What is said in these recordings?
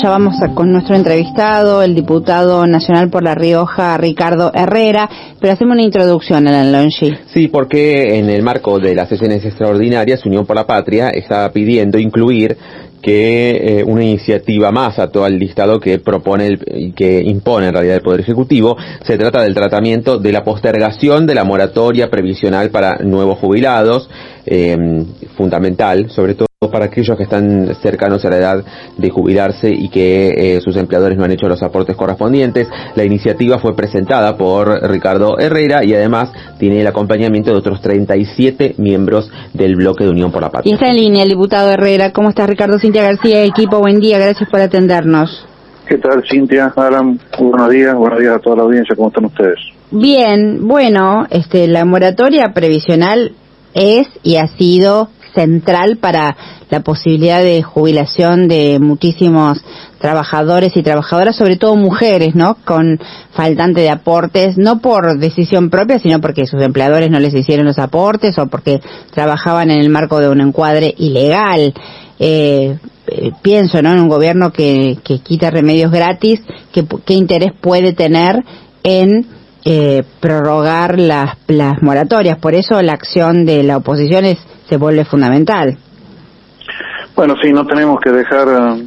Ya vamos con nuestro entrevistado, el diputado nacional por La Rioja, Ricardo Herrera, pero hacemos una introducción a la LONGI. Sí, porque en el marco de las sesiones extraordinarias, Unión por la Patria está pidiendo incluir que una iniciativa más a todo el listado que propone y que impone en realidad el Poder Ejecutivo. Se trata del tratamiento de la postergación de la moratoria previsional para nuevos jubilados, fundamental, sobre todo para aquellos que están cercanos a la edad de jubilarse y que sus empleadores no han hecho los aportes correspondientes. La iniciativa fue presentada por Ricardo Herrera y además tiene el acompañamiento de otros 37 miembros del bloque de Unión por la Patria. Y está en línea el diputado Herrera. ¿Cómo está, Ricardo? Cintia García, equipo, buen día, gracias por atendernos. ¿Qué tal, Cintia? Alan, buenos días a toda la audiencia, ¿cómo están ustedes? Bien, bueno, la moratoria previsional es y ha sido central para la posibilidad de jubilación de muchísimos trabajadores y trabajadoras, sobre todo mujeres, ¿no? Con faltante de aportes, no por decisión propia, sino porque sus empleadores no les hicieron los aportes o porque trabajaban en el marco de un encuadre ilegal. Pienso, ¿no? En un gobierno que quita remedios gratis, ¿qué interés puede tener en prorrogar las moratorias? Por eso la acción de la oposición se vuelve fundamental. Bueno, sí, no tenemos que dejar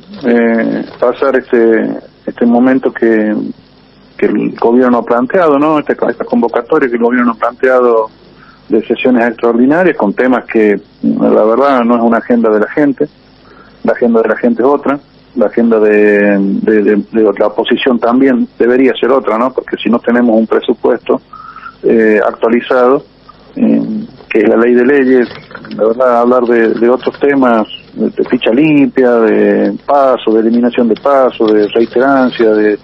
pasar este momento que el gobierno ha planteado, ¿no? Esta convocatoria que el gobierno ha planteado de sesiones extraordinarias con temas que la verdad no es una agenda de la gente. La agenda de la gente es otra. La agenda de la oposición también debería ser otra, ¿no? Porque si no tenemos un presupuesto actualizado, que es la ley de leyes, la verdad, hablar de otros temas, de ficha limpia, de paso, de eliminación de paso, de reiterancia, de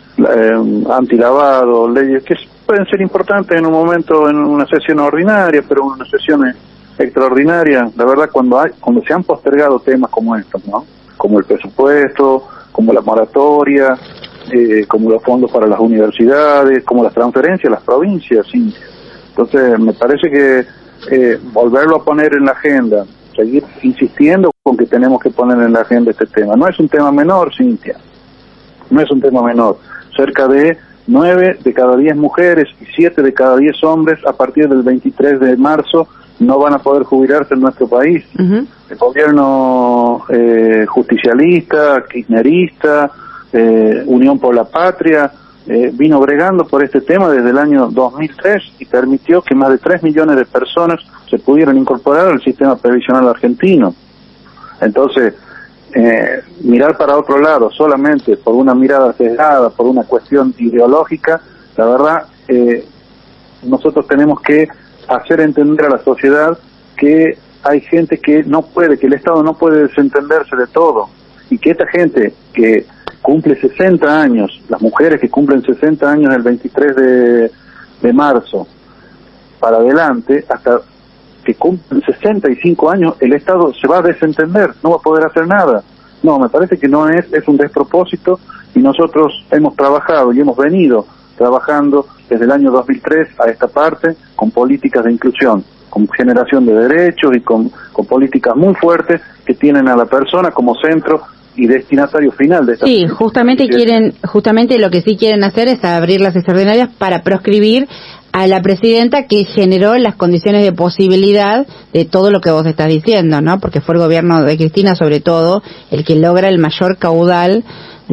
antilavado, leyes que pueden ser importantes en un momento, en una sesión ordinaria, pero en una sesión extraordinaria, la verdad, cuando se han postergado temas como estos, ¿no? Como el presupuesto, como la moratoria, como los fondos para las universidades, como las transferencias a las provincias, sí. Entonces, me parece que volverlo a poner en la agenda, seguir insistiendo con que tenemos que poner en la agenda este tema. No es un tema menor, Cintia, no es un tema menor. Cerca de 9 de cada 10 mujeres y 7 de cada 10 hombres a partir del 23 de marzo no van a poder jubilarse en nuestro país. Uh-huh. El gobierno justicialista, kirchnerista, Unión por la Patria, vino bregando por este tema desde el año 2003 y permitió que más de 3 millones de personas se pudieran incorporar al sistema previsional argentino. Entonces, mirar para otro lado solamente por una mirada sesgada, por una cuestión ideológica, la verdad, nosotros tenemos que hacer entender a la sociedad que hay gente que no puede, que el Estado no puede desentenderse de todo, y que esta gente que cumple 60 años, las mujeres que cumplen 60 años el 23 de marzo para adelante, hasta que cumplen 65 años, el Estado se va a desentender, no va a poder hacer nada. No, me parece que no es un despropósito, y nosotros hemos trabajado y hemos venido trabajando desde el año 2003 a esta parte con políticas de inclusión, con generación de derechos y con políticas muy fuertes que tienen a la persona como centro y destinatario final de esta. Sí, justamente lo que sí quieren hacer es abrir las extraordinarias para proscribir a la presidenta que generó las condiciones de posibilidad de todo lo que vos estás diciendo, ¿no? Porque fue el gobierno de Cristina, sobre todo, el que logra el mayor caudal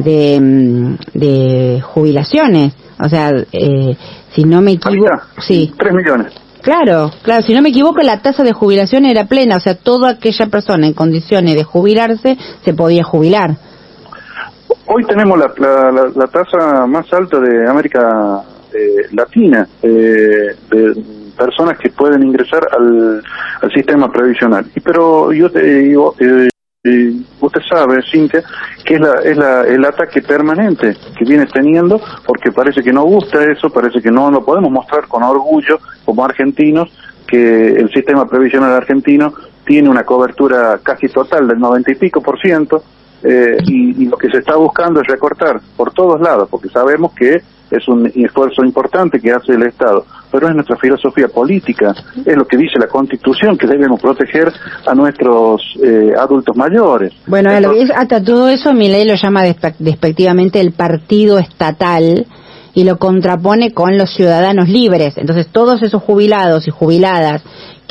de jubilaciones. O sea, si no me equivoco, sí. 3 millones. Claro, si no me equivoco, la tasa de jubilación era plena, o sea, toda aquella persona en condiciones de jubilarse se podía jubilar. Hoy tenemos la tasa más alta de América Latina, de personas que pueden ingresar al sistema previsional. Pero yo te digo, usted sabe, Cintia, que es el ataque permanente que viene teniendo, porque parece que no gusta eso, parece que no lo podemos mostrar con orgullo como argentinos, que el sistema previsional argentino tiene una cobertura casi total del 90 y pico %, y lo que se está buscando es recortar por todos lados, porque sabemos que es un esfuerzo importante que hace el Estado, pero es nuestra filosofía política, es lo que dice la Constitución, que debemos proteger a nuestros adultos mayores. Bueno, entonces, hasta todo eso Milei lo llama despectivamente el partido estatal y lo contrapone con los ciudadanos libres. Entonces todos esos jubilados y jubiladas,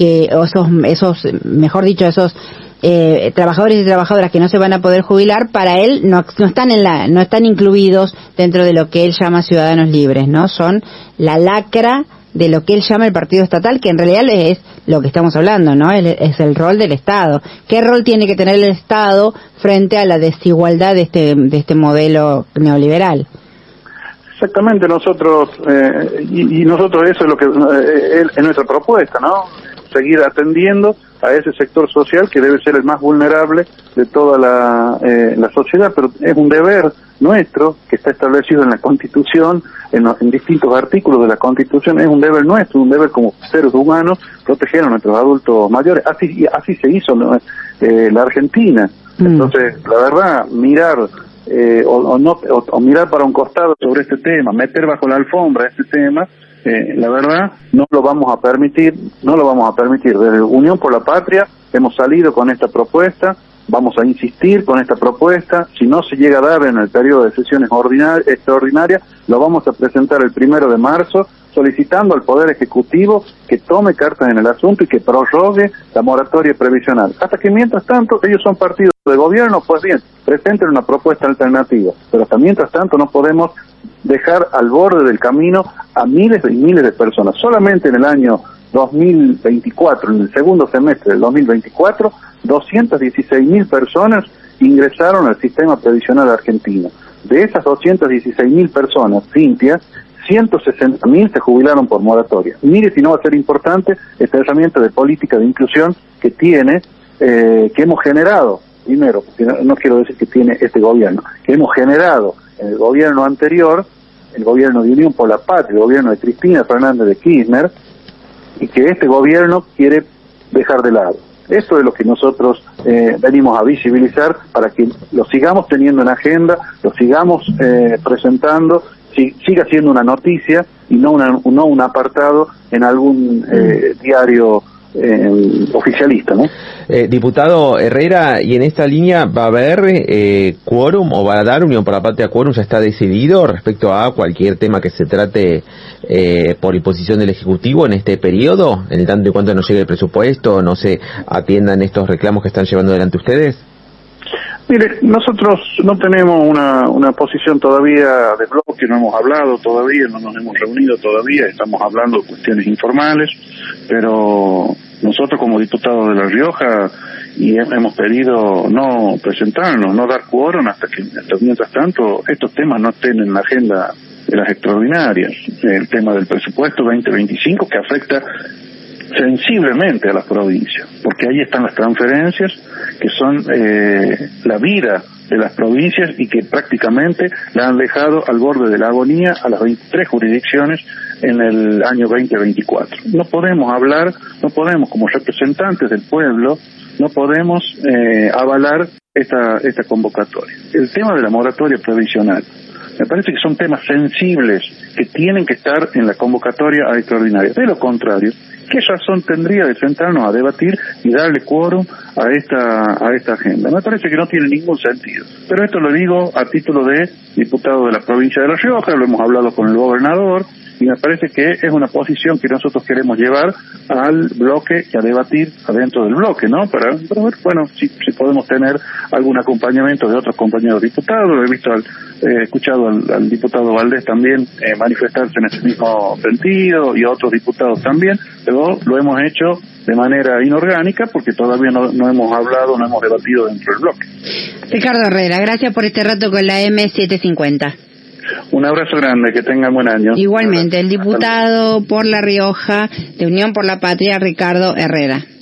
esos trabajadores y trabajadoras que no se van a poder jubilar, para él no están incluidos dentro de lo que él llama ciudadanos libres, ¿no? Son la lacra de lo que él llama el partido estatal, que en realidad es lo que estamos hablando, ¿no? Es el rol del Estado. ¿Qué rol tiene que tener el Estado frente a la desigualdad de este modelo neoliberal? Exactamente, nosotros nosotros eso es lo que es nuestra propuesta, ¿no? Seguir atendiendo a ese sector social que debe ser el más vulnerable de toda la sociedad, pero es un deber nuestro, que está establecido en la Constitución, en distintos artículos de la Constitución, es un deber nuestro, un deber como seres humanos, proteger a nuestros adultos mayores. Así se hizo la Argentina. Entonces, la verdad, mirar o mirar para un costado sobre este tema, meter bajo la alfombra este tema, la verdad no lo vamos a permitir. Desde Unión por la Patria hemos salido con esta propuesta, vamos a insistir con esta propuesta. Si no se llega a dar en el periodo de sesiones extraordinarias, lo vamos a presentar el 1 de marzo, solicitando al Poder Ejecutivo que tome cartas en el asunto y que prorrogue la moratoria previsional. Hasta que mientras tanto, ellos son partidos de gobierno, pues bien, presenten una propuesta alternativa. Pero hasta mientras tanto no podemos dejar al borde del camino a miles y miles de personas. Solamente en el año 2024, en el segundo semestre del 2024, 216.000 personas ingresaron al sistema previsional argentino. De esas 216.000 personas, Cintia, 160.000 se jubilaron por moratoria. Mire si no va a ser importante esta herramienta de política de inclusión que hemos generado, primero, porque no quiero decir que tiene este gobierno, que hemos generado en el gobierno anterior, el gobierno de Unión por la Patria, el gobierno de Cristina Fernández de Kirchner, y que este gobierno quiere dejar de lado. Esto es lo que nosotros venimos a visibilizar para que lo sigamos teniendo en agenda, lo sigamos presentando, siga siendo una noticia y no un apartado en algún diario oficialista, ¿no? Diputado Herrera, y en esta línea va a haber quórum, o va a dar Unión por la Patria quórum, ya está decidido respecto a cualquier tema que se trate por imposición del Ejecutivo en este periodo, en el tanto y cuanto no llegue el presupuesto, no se atiendan estos reclamos que están llevando adelante ustedes? Mire, nosotros no tenemos una posición todavía de bloque, no hemos hablado todavía, no nos hemos reunido todavía, estamos hablando de cuestiones informales, pero nosotros como diputados de La Rioja hemos pedido no presentarnos, no dar quórum hasta mientras tanto estos temas no estén en la agenda de las extraordinarias. El tema del presupuesto 2025 que afecta sensiblemente a las provincias, porque ahí están las transferencias que son la vida de las provincias y que prácticamente la han dejado al borde de la agonía a las 23 jurisdicciones en el año 2024. No podemos como representantes del pueblo, no podemos avalar esta convocatoria. El tema de la moratoria previsional, me parece que son temas sensibles que tienen que estar en la convocatoria a extraordinaria. De lo contrario, ¿qué razón tendría de sentarnos a debatir y darle quórum a esta agenda? Me parece que no tiene ningún sentido. Pero esto lo digo a título de diputado de la provincia de La Rioja, lo hemos hablado con el gobernador, y me parece que es una posición que nosotros queremos llevar al bloque y a debatir adentro del bloque, ¿no? Para ver, bueno, si podemos tener algún acompañamiento de otros compañeros diputados. He escuchado al diputado Valdés también manifestarse en ese mismo sentido, y a otros diputados también, pero lo hemos hecho de manera inorgánica porque todavía no hemos hablado, no hemos debatido dentro del bloque. Ricardo Herrera, gracias por este rato con la M750. Un abrazo grande, que tengan buen año. Igualmente, el diputado por La Rioja de Unión por la Patria, Ricardo Herrera.